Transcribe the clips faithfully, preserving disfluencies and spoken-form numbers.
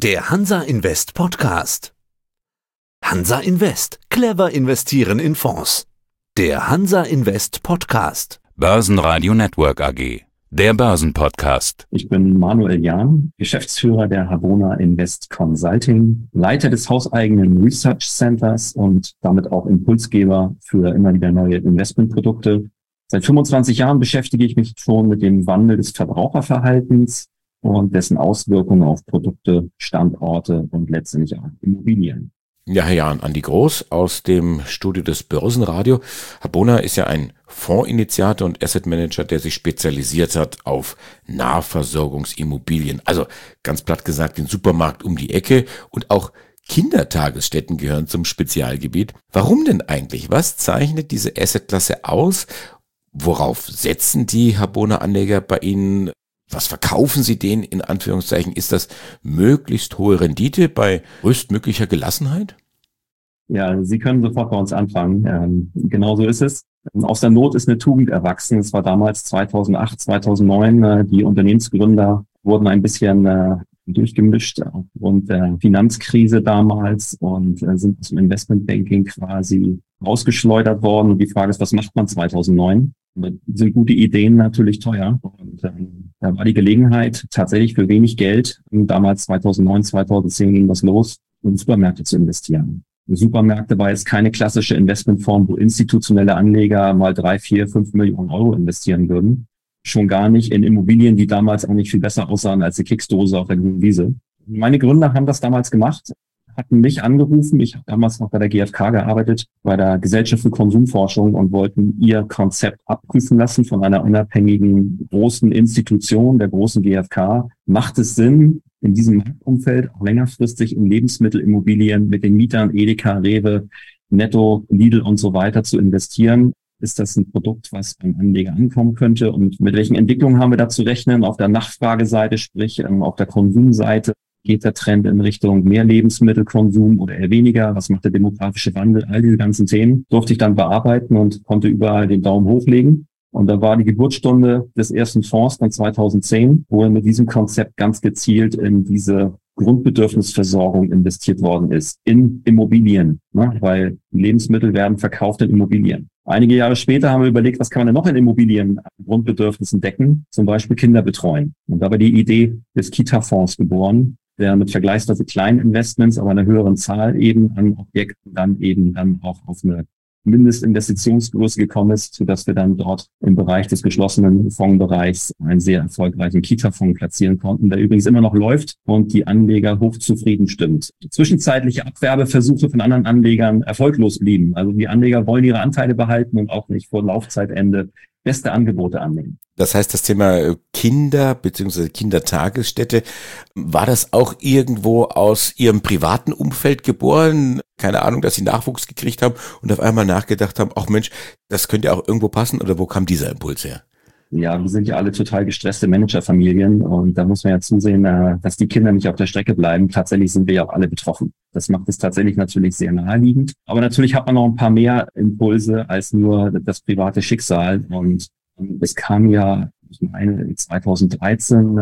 Der Hansa Invest Podcast. Hansa Invest. Clever investieren in Fonds. Der Hansa Invest Podcast. Börsenradio Network A G. Der Börsenpodcast. Ich bin Manuel Jahn, Geschäftsführer der Habona Invest Consulting, Leiter des hauseigenen Research Centers und damit auch Impulsgeber für immer wieder neue Investmentprodukte. Seit fünfundzwanzig Jahren beschäftige ich mich schon mit dem Wandel des Verbraucherverhaltens und dessen Auswirkungen auf Produkte, Standorte und letztendlich auch Immobilien. Ja, Herr Jahn, Andi Groß aus dem Studio des Börsenradio. Habona ist ja ein Fondsinitiator und Asset Manager, der sich spezialisiert hat auf Nahversorgungsimmobilien. Also ganz platt gesagt den Supermarkt um die Ecke, und auch Kindertagesstätten gehören zum Spezialgebiet. Warum denn eigentlich? Was zeichnet diese Assetklasse aus? Worauf setzen die Habona-Anleger bei Ihnen? Was verkaufen Sie denen in Anführungszeichen? Ist das möglichst hohe Rendite bei größtmöglicher Gelassenheit? Ja, Sie können sofort bei uns anfangen. Ähm, genau so ist es. Aus der Not ist eine Tugend erwachsen. Es war damals zweitausendacht, zweitausendneun. Äh, die Unternehmensgründer wurden ein bisschen äh, durchgemischt aufgrund der Finanzkrise damals und äh, sind aus dem Investmentbanking quasi rausgeschleudert worden. Und die Frage ist, was macht man zweitausendneun? Sind gute Ideen natürlich teuer. Und ähm, da war die Gelegenheit, tatsächlich für wenig Geld, damals zweitausendneun, zweitausendzehn ging das los, in Supermärkte zu investieren. Die Supermärkte war jetzt keine klassische Investmentform, wo institutionelle Anleger mal drei, vier, fünf Millionen Euro investieren würden. Schon gar nicht in Immobilien, die damals auch nicht viel besser aussahen als die Keksdose auf der grünen Wiese. Meine Gründer haben das damals gemacht, hatten mich angerufen. Ich habe damals noch bei der G F K gearbeitet, bei der Gesellschaft für Konsumforschung, und wollten ihr Konzept abprüfen lassen von einer unabhängigen großen Institution, der großen G F K. Macht es Sinn, in diesem Marktumfeld auch längerfristig in Lebensmittelimmobilien mit den Mietern Edeka, Rewe, Netto, Lidl und so weiter zu investieren? Ist das ein Produkt, was beim Anleger ankommen könnte? Und mit welchen Entwicklungen haben wir da zu rechnen? Auf der Nachfrageseite, sprich auf der Konsumseite, geht der Trend in Richtung mehr Lebensmittelkonsum oder eher weniger? Was macht der demografische Wandel? All diese ganzen Themen durfte ich dann bearbeiten und konnte überall den Daumen hochlegen. Und da war die Geburtsstunde des ersten Fonds dann zweitausendzehn, wo mit diesem Konzept ganz gezielt in diese Grundbedürfnisversorgung investiert worden ist, in Immobilien, ne? Weil Lebensmittel werden verkauft in Immobilien. Einige Jahre später haben wir überlegt, was kann man denn noch in Immobilien an Grundbedürfnissen decken? Zum Beispiel Kinder betreuen. Und da war die Idee des Kita-Fonds geboren, der mit vergleichsweise kleinen Investments, aber einer höheren Zahl eben an Objekten dann eben dann auch auf eine Mindestinvestitionsgröße gekommen ist, sodass wir dann dort im Bereich des geschlossenen Fondsbereichs einen sehr erfolgreichen Kita-Fonds platzieren konnten, der übrigens immer noch läuft und die Anleger hochzufrieden stimmt. Zwischenzeitliche Abwerbeversuche von anderen Anlegern erfolglos blieben. Also die Anleger wollen ihre Anteile behalten und auch nicht vor Laufzeitende beste Angebote annehmen. Das heißt, das Thema Kinder bzw. Kindertagesstätte, war das auch irgendwo aus Ihrem privaten Umfeld geboren? Keine Ahnung, dass Sie Nachwuchs gekriegt haben und auf einmal nachgedacht haben, ach Mensch, das könnte ja auch irgendwo passen, oder wo kam dieser Impuls her? Ja, wir sind ja alle total gestresste Managerfamilien und da muss man ja zusehen, dass die Kinder nicht auf der Strecke bleiben. Tatsächlich sind wir ja auch alle betroffen. Das macht es tatsächlich natürlich sehr naheliegend. Aber natürlich hat man noch ein paar mehr Impulse als nur das private Schicksal. Und es kam ja, ich meine, zweitausenddreizehn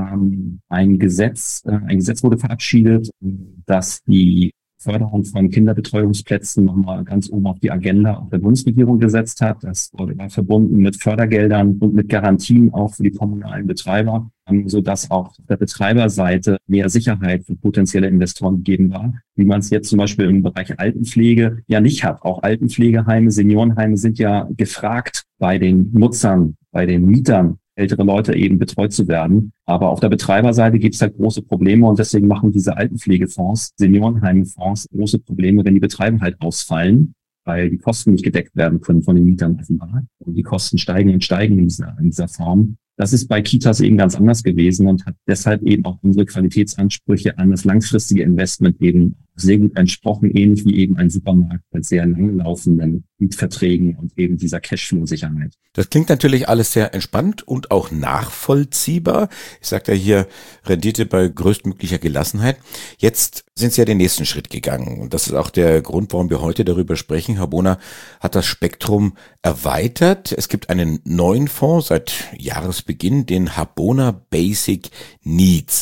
kam ein Gesetz, ein Gesetz wurde verabschiedet, dass die Förderung von Kinderbetreuungsplätzen nochmal ganz oben auf die Agenda auch der Bundesregierung gesetzt hat. Das wurde verbunden mit Fördergeldern und mit Garantien auch für die kommunalen Betreiber, sodass auch auf der Betreiberseite mehr Sicherheit für potenzielle Investoren gegeben war, wie man es jetzt zum Beispiel im Bereich Altenpflege ja nicht hat. Auch Altenpflegeheime, Seniorenheime sind ja gefragt bei den Nutzern, bei den Mietern, ältere Leute eben betreut zu werden. Aber auf der Betreiberseite gibt es halt große Probleme und deswegen machen diese Altenpflegefonds, Seniorenheimfonds große Probleme, wenn die Betreiber halt ausfallen, weil die Kosten nicht gedeckt werden können von den Mietern offenbar. Und die Kosten steigen und steigen in dieser, in dieser Form. Das ist bei Kitas eben ganz anders gewesen und hat deshalb eben auch unsere Qualitätsansprüche an das langfristige Investment eben sehr gut entsprochen, ähnlich wie eben ein Supermarkt mit sehr langlaufenden Mietverträgen und eben dieser Cashflow-Sicherheit. Das klingt natürlich alles sehr entspannt und auch nachvollziehbar. Ich sagte ja hier Rendite bei größtmöglicher Gelassenheit. Jetzt sind Sie ja den nächsten Schritt gegangen und das ist auch der Grund, warum wir heute darüber sprechen. Habona hat das Spektrum erweitert. Es gibt einen neuen Fonds seit Jahresbeginn, den Habona Basic Needs.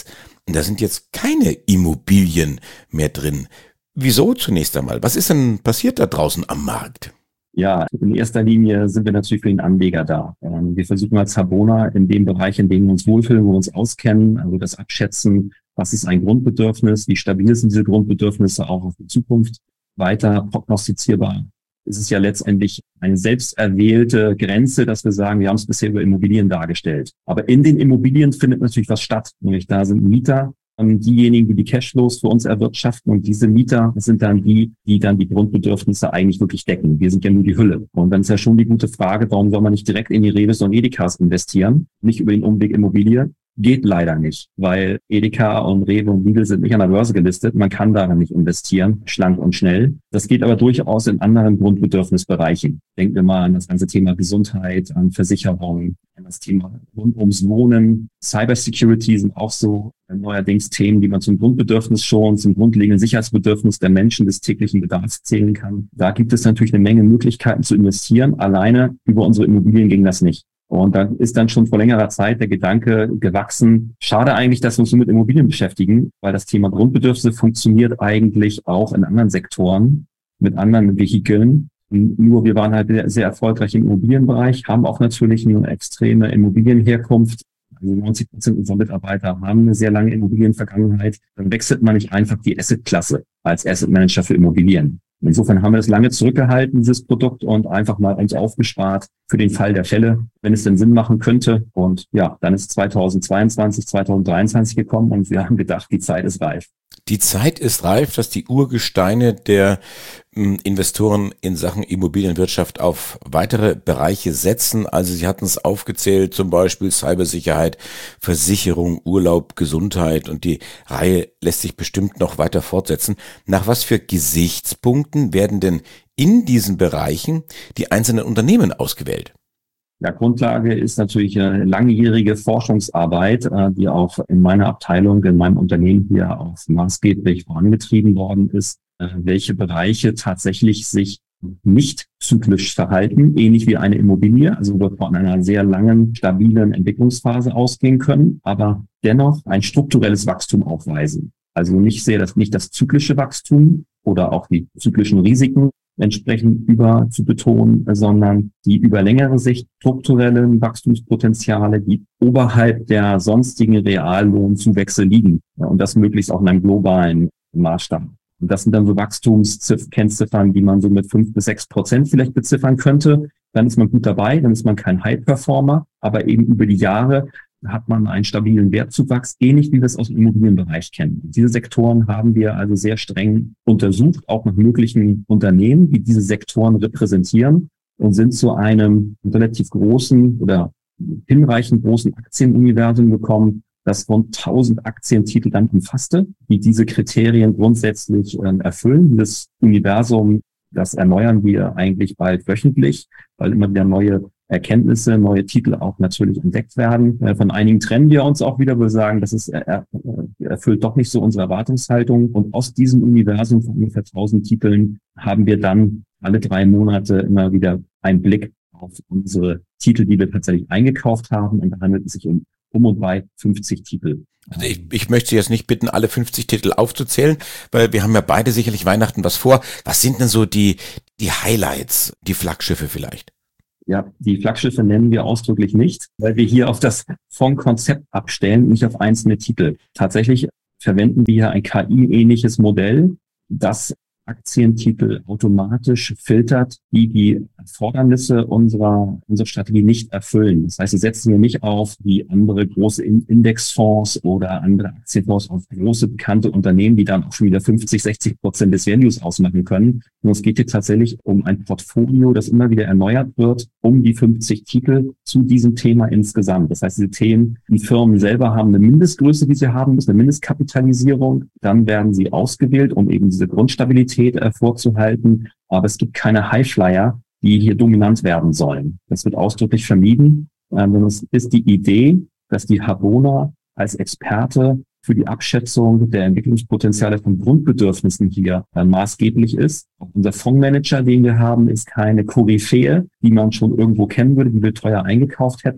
Und da sind jetzt keine Immobilien mehr drin. Wieso zunächst einmal? Was ist denn passiert da draußen am Markt? Ja, in erster Linie sind wir natürlich für den Anleger da. Wir versuchen als Habona in dem Bereich, in dem wir uns wohlfühlen, wo wir uns auskennen, also das Abschätzen, was ist ein Grundbedürfnis, wie stabil sind diese Grundbedürfnisse auch auf die Zukunft, weiter prognostizierbar. Es ist ja letztendlich eine selbst erwählte Grenze, dass wir sagen, wir haben es bisher über Immobilien dargestellt. Aber in den Immobilien findet natürlich was statt. Nämlich da sind Mieter, diejenigen, die die Cashflows für uns erwirtschaften, und diese Mieter sind dann die, die dann die Grundbedürfnisse eigentlich wirklich decken. Wir sind ja nur die Hülle. Und dann ist ja schon die gute Frage, warum soll man nicht direkt in die Rewe und Edekas investieren, nicht über den Umweg Immobilie? Geht leider nicht, weil Edeka und Rewe und Lidl sind nicht an der Börse gelistet. Man kann darin nicht investieren, schlank und schnell. Das geht aber durchaus in anderen Grundbedürfnisbereichen. Denken wir mal an das ganze Thema Gesundheit, an Versicherungen, an das Thema rund ums Wohnen. Cybersecurity sind auch so neuerdings Themen, die man zum Grundbedürfnis schon, zum grundlegenden Sicherheitsbedürfnis der Menschen des täglichen Bedarfs zählen kann. Da gibt es natürlich eine Menge Möglichkeiten zu investieren. Alleine über unsere Immobilien ging das nicht. Und da ist dann schon vor längerer Zeit der Gedanke gewachsen, schade eigentlich, dass wir uns nur mit Immobilien beschäftigen, weil das Thema Grundbedürfnisse funktioniert eigentlich auch in anderen Sektoren, mit anderen Vehikeln. Nur wir waren halt sehr erfolgreich im Immobilienbereich, haben auch natürlich eine extreme Immobilienherkunft. Also neunzig Prozent unserer Mitarbeiter haben eine sehr lange Immobilienvergangenheit. Dann wechselt man nicht einfach die Assetklasse als Asset Manager für Immobilien. Insofern haben wir es lange zurückgehalten, dieses Produkt, und einfach mal eigentlich aufgespart für den Fall der Fälle, wenn es denn Sinn machen könnte. Und ja, dann ist zweitausendzweiundzwanzig, zweitausenddreiundzwanzig gekommen und wir haben gedacht, die Zeit ist reif. Die Zeit ist reif, dass die Urgesteine der m, Investoren in Sachen Immobilienwirtschaft auf weitere Bereiche setzen. Also Sie hatten es aufgezählt, zum Beispiel Cybersicherheit, Versicherung, Urlaub, Gesundheit, und die Reihe lässt sich bestimmt noch weiter fortsetzen. Nach was für Gesichtspunkten werden denn in diesen Bereichen die einzelnen Unternehmen ausgewählt? Ja, Grundlage ist natürlich eine langjährige Forschungsarbeit, die auch in meiner Abteilung, in meinem Unternehmen hier auch maßgeblich vorangetrieben worden ist, welche Bereiche tatsächlich sich nicht zyklisch verhalten, ähnlich wie eine Immobilie, also wir von einer sehr langen, stabilen Entwicklungsphase ausgehen können, aber dennoch ein strukturelles Wachstum aufweisen. Also nicht sehr das, nicht das zyklische Wachstum oder auch die zyklischen Risiken entsprechend über zu betonen, sondern die über längere Sicht strukturellen Wachstumspotenziale, die oberhalb der sonstigen Reallohnzuwächse liegen. Ja, und das möglichst auch in einem globalen Maßstab. Und das sind dann so Wachstumskennziffern, die man so mit fünf bis sechs Prozent vielleicht beziffern könnte. Dann ist man gut dabei, dann ist man kein High-Performer, aber eben über die Jahre hat man einen stabilen Wertzuwachs, ähnlich wie wir es aus dem Immobilienbereich kennen. Diese Sektoren haben wir also sehr streng untersucht, auch nach möglichen Unternehmen, die diese Sektoren repräsentieren, und sind zu einem relativ großen oder hinreichend großen Aktienuniversum gekommen, das rund tausend Aktientitel dann umfasste, die diese Kriterien grundsätzlich äh, erfüllen. Dieses Universum, das erneuern wir eigentlich bald wöchentlich, weil immer wieder neue Erkenntnisse, neue Titel auch natürlich entdeckt werden. Von einigen trennen wir uns auch wieder, wir sagen, das ist, er, erfüllt doch nicht so unsere Erwartungshaltung. Und aus diesem Universum von ungefähr tausend Titeln haben wir dann alle drei Monate immer wieder einen Blick auf unsere Titel, die wir tatsächlich eingekauft haben. Und da handelt es sich um um und bei fünfzig Titel. Also ich, ich möchte Sie jetzt nicht bitten, alle fünfzig Titel aufzuzählen, weil wir haben ja beide sicherlich Weihnachten was vor. Was sind denn so die, die Highlights, die Flaggschiffe vielleicht? Ja, die Flaggschiffe nennen wir ausdrücklich nicht, weil wir hier auf das Fondkonzept abstellen, nicht auf einzelne Titel. Tatsächlich verwenden wir hier ein K I-ähnliches Modell, das Aktientitel automatisch filtert, die die Erfordernisse unserer, unserer Strategie nicht erfüllen. Das heißt, wir setzen hier nicht auf wie andere große Indexfonds oder andere Aktienfonds auf große bekannte Unternehmen, die dann auch schon wieder fünfzig, sechzig Prozent des Values ausmachen können. Und es geht hier tatsächlich um ein Portfolio, das immer wieder erneuert wird, um die fünfzig Titel zu diesem Thema insgesamt. Das heißt, diese Themen, die Firmen selber haben eine Mindestgröße, die sie haben müssen, eine Mindestkapitalisierung. Dann werden sie ausgewählt, um eben diese Grundstabilität vorzuhalten, aber es gibt keine Highflyer, die hier dominant werden sollen. Das wird ausdrücklich vermieden. Es ist die Idee, dass die Habona als Experte für die Abschätzung der Entwicklungspotenziale von Grundbedürfnissen hier maßgeblich ist. Auch unser Fondsmanager, den wir haben, ist keine Koryphäe, die man schon irgendwo kennen würde, die wir teuer eingekauft hätten,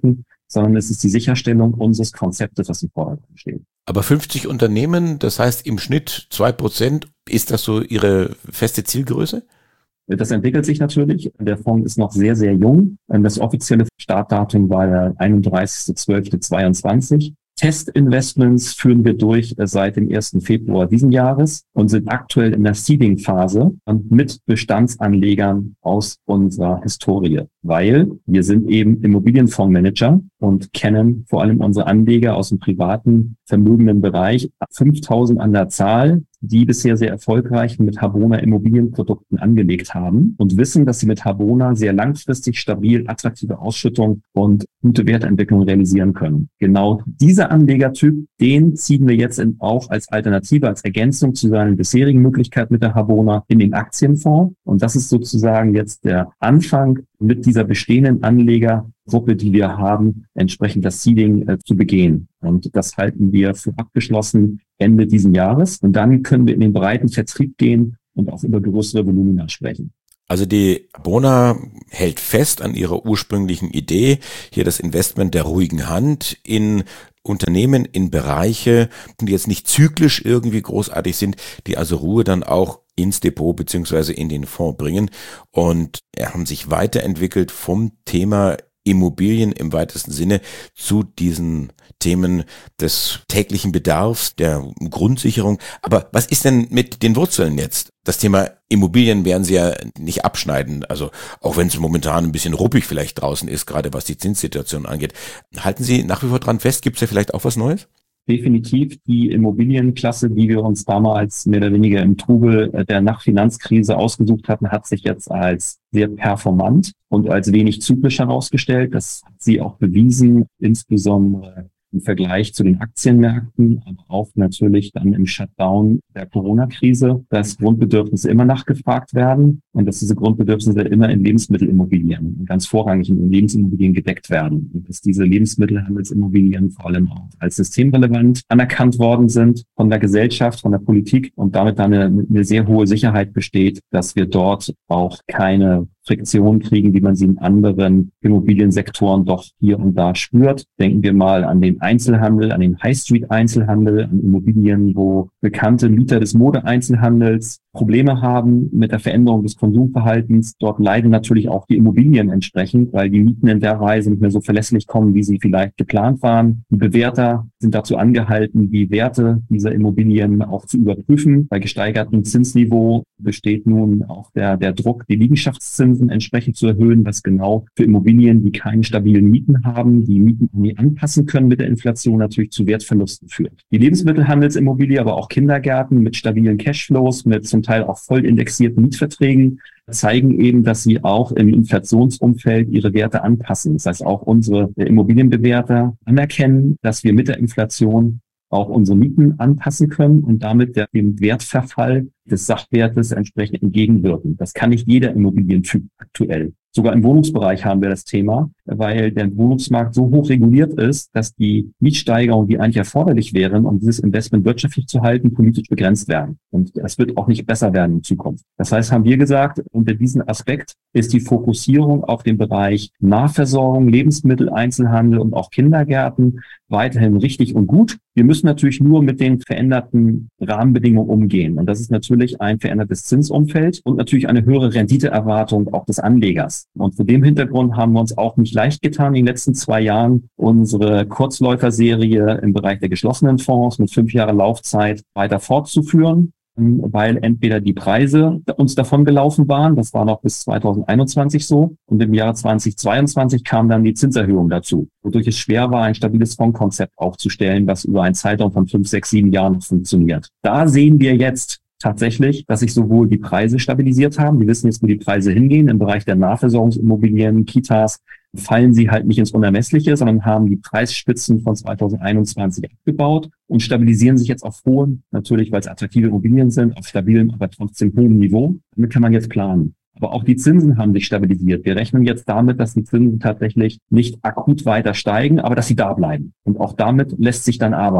sondern es ist die Sicherstellung unseres Konzeptes, was im Vordergrund steht. Aber fünfzig Unternehmen, das heißt im Schnitt zwei Prozent, ist das so Ihre feste Zielgröße? Das entwickelt sich natürlich. Der Fonds ist noch sehr, sehr jung. Das offizielle Startdatum war der einunddreißigster zwölfter zweiundzwanzig. Testinvestments führen wir durch seit dem ersten Februar diesen Jahres und sind aktuell in der Seeding-Phase mit Bestandsanlegern aus unserer Historie, weil wir sind eben Immobilienfondsmanager und kennen vor allem unsere Anleger aus dem privaten, vermögenden Bereich, fünftausend an der Zahl, die bisher sehr erfolgreich mit Habona Immobilienprodukten angelegt haben und wissen, dass sie mit Habona sehr langfristig, stabil, attraktive Ausschüttung und gute Wertentwicklung realisieren können. Genau dieser Anlegertyp, den ziehen wir jetzt in, auch als Alternative, als Ergänzung zu seinen bisherigen Möglichkeiten mit der Habona in den Aktienfonds. Und das ist sozusagen jetzt der Anfang mit dieser bestehenden Anlegergruppe, die wir haben, entsprechend das Seeding äh, zu begehen. Und das halten wir für abgeschlossen Ende diesen Jahres. Und dann können wir in den breiten Vertrieb gehen und auch über größere Volumina sprechen. Also die Habona hält fest an ihrer ursprünglichen Idee, hier das Investment der ruhigen Hand in Unternehmen, in Bereiche, die jetzt nicht zyklisch irgendwie großartig sind, die also Ruhe dann auch ins Depot beziehungsweise in den Fonds bringen und haben sich weiterentwickelt vom Thema Immobilien im weitesten Sinne zu diesen Themen des täglichen Bedarfs, der Grundsicherung. Aber was ist denn mit den Wurzeln jetzt? Das Thema Immobilien werden Sie ja nicht abschneiden, also auch wenn es momentan ein bisschen ruppig vielleicht draußen ist, gerade was die Zinssituation angeht. Halten Sie nach wie vor dran fest? Gibt es ja vielleicht auch was Neues? Definitiv die Immobilienklasse, die wir uns damals mehr oder weniger im Trubel der Nachfinanzkrise ausgesucht hatten, hat sich jetzt als sehr performant und als wenig zyklisch herausgestellt. Das hat sie auch bewiesen, insbesondere im Vergleich zu den Aktienmärkten, aber auch natürlich dann im Shutdown der Corona-Krise, dass Grundbedürfnisse immer nachgefragt werden und dass diese Grundbedürfnisse immer in Lebensmittelimmobilien und ganz vorrangig in Lebensimmobilien gedeckt werden und dass diese Lebensmittelhandelsimmobilien vor allem auch als systemrelevant anerkannt worden sind von der Gesellschaft, von der Politik und damit dann eine, eine sehr hohe Sicherheit besteht, dass wir dort auch keine Friktion kriegen, wie man sie in anderen Immobiliensektoren doch hier und da spürt. Denken wir mal an den Einzelhandel, an den High-Street-Einzelhandel, an Immobilien, wo bekannte Mieter des Mode-Einzelhandels Probleme haben mit der Veränderung des Konsumverhaltens. Dort leiden natürlich auch die Immobilien entsprechend, weil die Mieten in der Weise nicht mehr so verlässlich kommen, wie sie vielleicht geplant waren. Die Bewerter sind dazu angehalten, die Werte dieser Immobilien auch zu überprüfen. Bei gesteigertem Zinsniveau besteht nun auch der, der Druck, die Liegenschaftszinsen entsprechend zu erhöhen, was genau für Immobilien, die keine stabilen Mieten haben, die Mieten nie anpassen können mit der Inflation, natürlich zu Wertverlusten führt. Die Lebensmittelhandelsimmobilie, aber auch Kindergärten mit stabilen Cashflows, mit zum Teil auch voll indexierten Mietverträgen, zeigen eben, dass sie auch im Inflationsumfeld ihre Werte anpassen. Das heißt, auch unsere Immobilienbewerter anerkennen, dass wir mit der Inflation auch unsere Mieten anpassen können und damit der, dem Wertverfall des Sachwertes entsprechend entgegenwirken. Das kann nicht jeder Immobilientyp aktuell. Sogar im Wohnungsbereich haben wir das Thema, weil der Wohnungsmarkt so hoch reguliert ist, dass die Mietsteigerungen, die eigentlich erforderlich wären, um dieses Investment wirtschaftlich zu halten, politisch begrenzt werden. Und das wird auch nicht besser werden in Zukunft. Das heißt, haben wir gesagt, unter diesem Aspekt ist die Fokussierung auf den Bereich Nahversorgung, Lebensmittel, Einzelhandel und auch Kindergärten weiterhin richtig und gut. Wir müssen natürlich nur mit den veränderten Rahmenbedingungen umgehen. Und das ist natürlich ein verändertes Zinsumfeld und natürlich eine höhere Renditeerwartung auch des Anlegers. Und vor dem Hintergrund haben wir uns auch nicht leicht getan, in den letzten zwei Jahren unsere Kurzläuferserie im Bereich der geschlossenen Fonds mit fünf Jahre Laufzeit weiter fortzuführen, weil entweder die Preise uns davon gelaufen waren, das war noch bis zweitausendeinundzwanzig so, und im Jahr zweitausendzweiundzwanzig kam dann die Zinserhöhung dazu, wodurch es schwer war, ein stabiles Fondskonzept aufzustellen, was über einen Zeitraum von fünf, sechs, sieben Jahren funktioniert. Da sehen wir jetzt tatsächlich, dass sich sowohl die Preise stabilisiert haben, wir wissen jetzt, wo die Preise hingehen, im Bereich der Nahversorgungsimmobilien, Kitas, fallen sie halt nicht ins Unermessliche, sondern haben die Preisspitzen von zweitausendeinundzwanzig abgebaut und stabilisieren sich jetzt auf hohem, natürlich weil es attraktive Immobilien sind, auf stabilem, aber trotzdem hohem Niveau. Damit kann man jetzt planen. Aber auch die Zinsen haben sich stabilisiert. Wir rechnen jetzt damit, dass die Zinsen tatsächlich nicht akut weiter steigen, aber dass sie da bleiben. Und auch damit lässt sich dann arbeiten.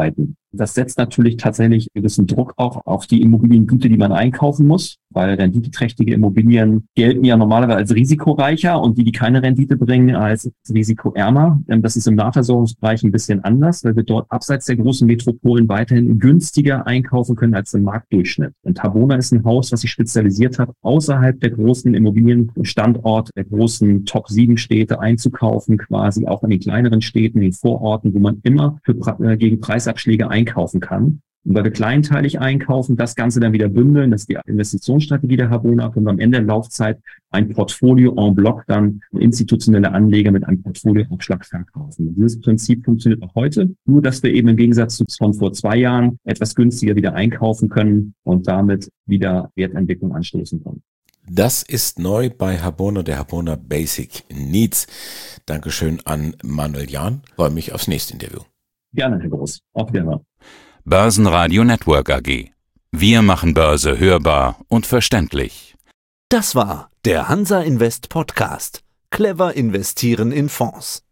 Das setzt natürlich tatsächlich einen gewissen Druck auch auf die Immobiliengüter, die man einkaufen muss, weil renditeträchtige Immobilien gelten ja normalerweise als risikoreicher und die, die keine Rendite bringen, als risikoärmer. Das ist im Nahversorgungsbereich ein bisschen anders, weil wir dort abseits der großen Metropolen weiterhin günstiger einkaufen können als im Marktdurchschnitt. Und Habona ist ein Haus, was sich spezialisiert hat, außerhalb der großen Immobilienstandorte, der großen Top sieben Städte einzukaufen, quasi auch in den kleineren Städten, in den Vororten, wo man immer für, äh, gegen Preisabschläge einkaufen kann. Und weil wir kleinteilig einkaufen, das Ganze dann wieder bündeln, das ist die Investitionsstrategie der Habona, können wir am Ende der Laufzeit ein Portfolio en bloc dann institutionelle Anleger mit einem Portfolioabschlag verkaufen. Und dieses Prinzip funktioniert auch heute, nur dass wir eben im Gegensatz zu von vor zwei Jahren etwas günstiger wieder einkaufen können und damit wieder Wertentwicklung anstoßen können. Das ist neu bei Habona, der Habona Basic Needs. Dankeschön an Manuel Jahn. Freue mich aufs nächste Interview. Gerne, Herr Groß. Auf Wiedersehen. Börsenradio Network A G. Wir machen Börse hörbar und verständlich. Das war der Hansa Invest Podcast. Clever investieren in Fonds.